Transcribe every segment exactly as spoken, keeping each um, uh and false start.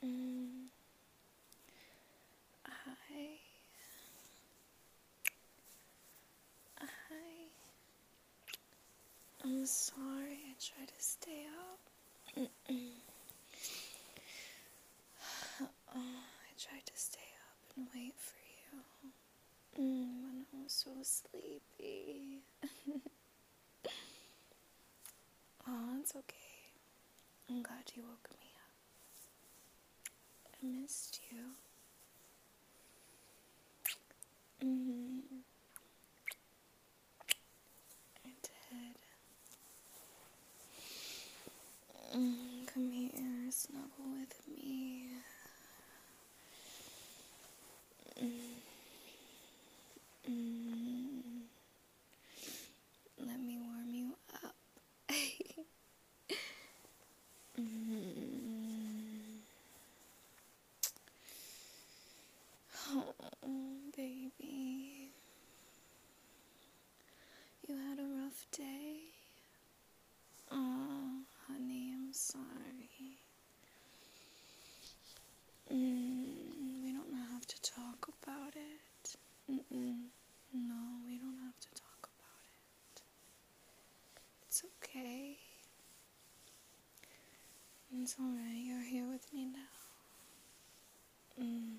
Mm, I, I, I'm sorry. I tried to stay up. Mm-mm. Oh, I tried to stay up and wait for you. Mm, when I was so sleepy. Oh, it's okay. I'm glad you woke me up. I missed you. Mm, I did. Mm, come here, snuggle with me. Mm, mm, let me warm you up. mm. Oh, baby. You had a rough day? Oh, honey, I'm sorry. Mm, we don't have to talk about it. Mm-mm. No, we don't have to talk about it. It's okay. It's alright, you're here with me now. Mm.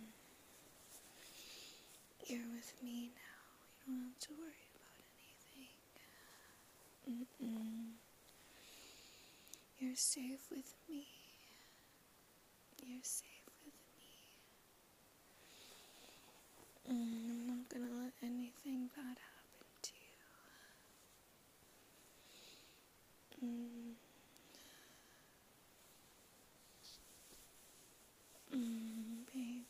You're with me now. You don't have to worry about anything. Mm-mm. You're safe with me. You're safe with me. Mm, I'm not gonna let anything bad happen to you. Mm. Mm, baby.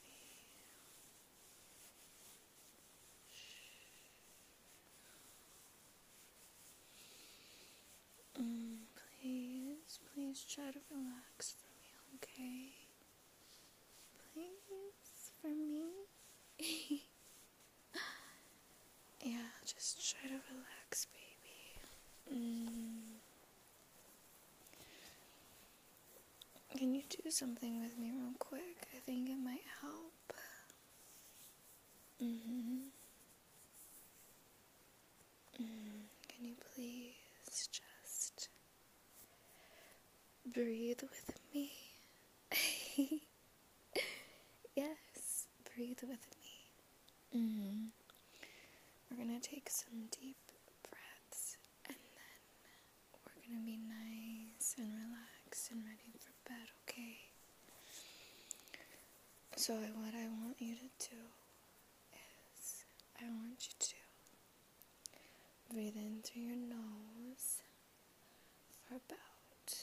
Mm, please, please try to relax for me, okay? Please, for me? Yeah, just try to relax, baby. Mm. Can you do something with me real quick? I think it might help. Mm-hmm. Mm. Can you please just breathe with me? Yes, breathe with me. Mm. We're gonna take some deep breaths and then we're gonna be nice and relaxed and ready for bed, okay? So what I want you to do is I want you to breathe in through your nose for about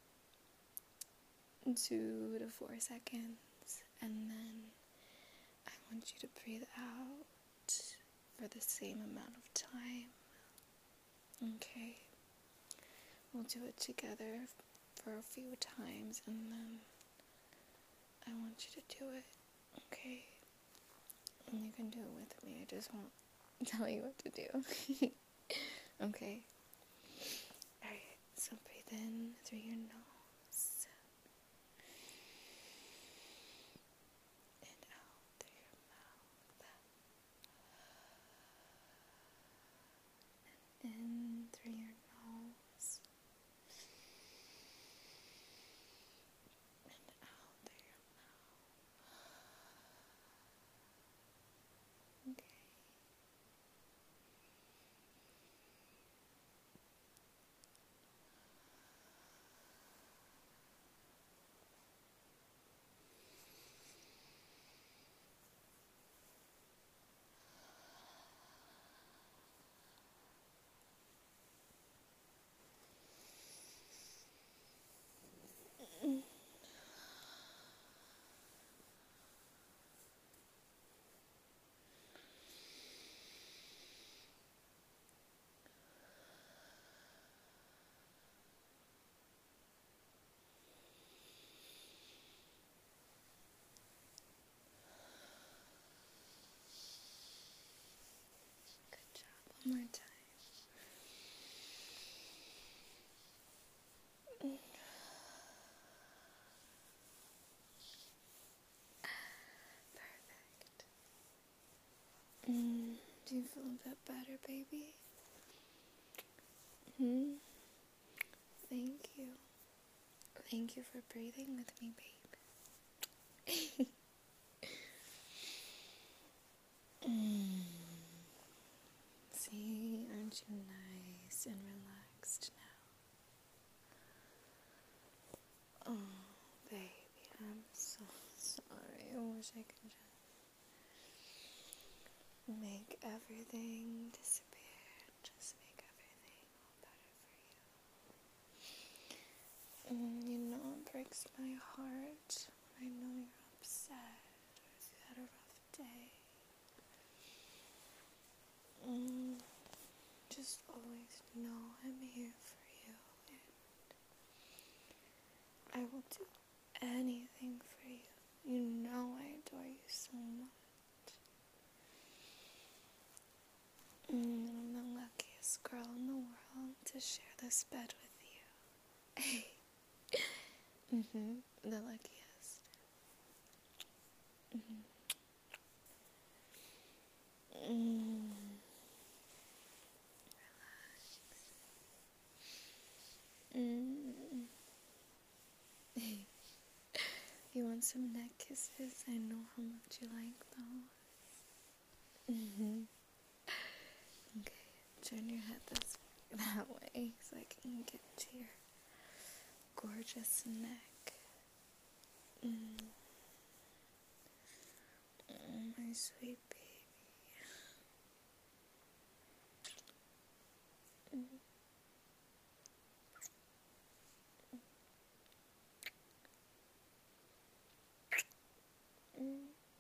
two to four seconds, and then I want you to breathe out for the same amount of time. Okay? We'll do it together for a few times, and then I want you to do it, okay? And you can do it with me. I just won't tell you what to do. Okay? Alright, so breathe in through your nose and out through your mouth. In through your nose and out through your mouth. Okay. Good job. One more time. Do you feel a bit better, baby? Hmm? Thank you. Thank you for breathing with me, babe. mm. See, aren't you nice and relaxed now? Oh, baby, I'm so sorry. I wish I could just make everything disappear. Just make everything all better for you. Mm, you know, it breaks my heart when I know you're upset or if you had a rough day. Mm, just always know I'm here for you, and I will do anything for you. You know I adore you so much. Mm, I'm the luckiest girl in the world to share this bed with you. mm-hmm, the luckiest. Mm-hmm. Mm. Mm. You want some neck kisses? I know how much you like those. Mm-hmm. Okay, turn your head this that way so I can get to your gorgeous neck. Mm. Oh, my sweet baby. Mm. Mm.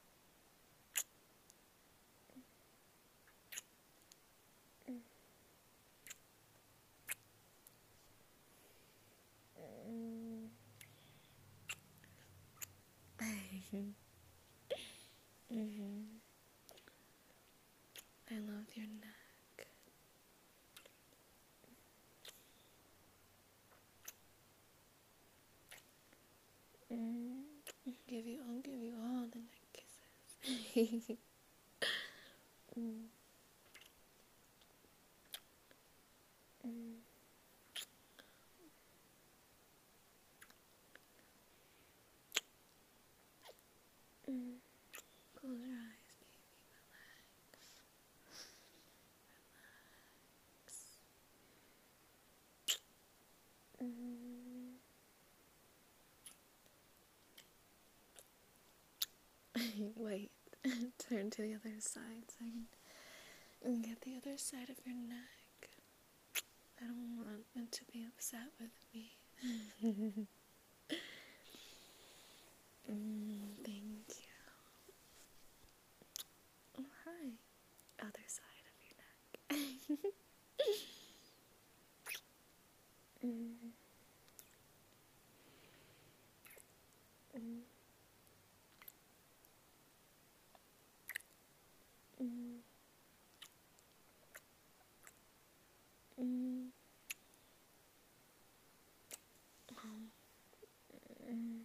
Mm. mm-hmm. I love your neck. Mm. Give you, I'll give you all the neck kisses. mm. Mm. Mm. Close your eyes, baby. Relax. Mm. Wait, turn to the other side so I can get the other side of your neck. I don't want it to be upset with me. mm, thank you. Oh, hi. Other side of your neck. mm. Mm. Mm. Mm. Oh. Mm.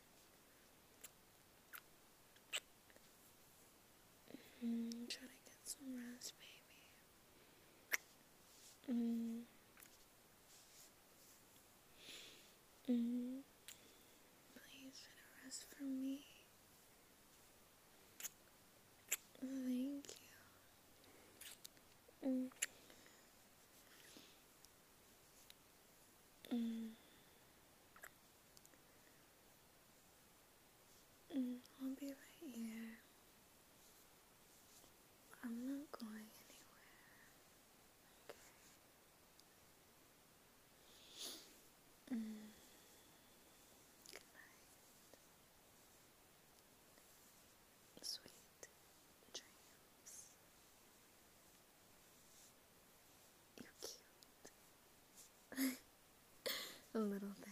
Mm. Try to get some rest, baby. Mm. Mm. Please get a rest for me. Thank you. Mm. Mm. Mm. I'll be right here. I'm not going anywhere. Okay. Mm. Good night. Sweet dreams. You cute. A little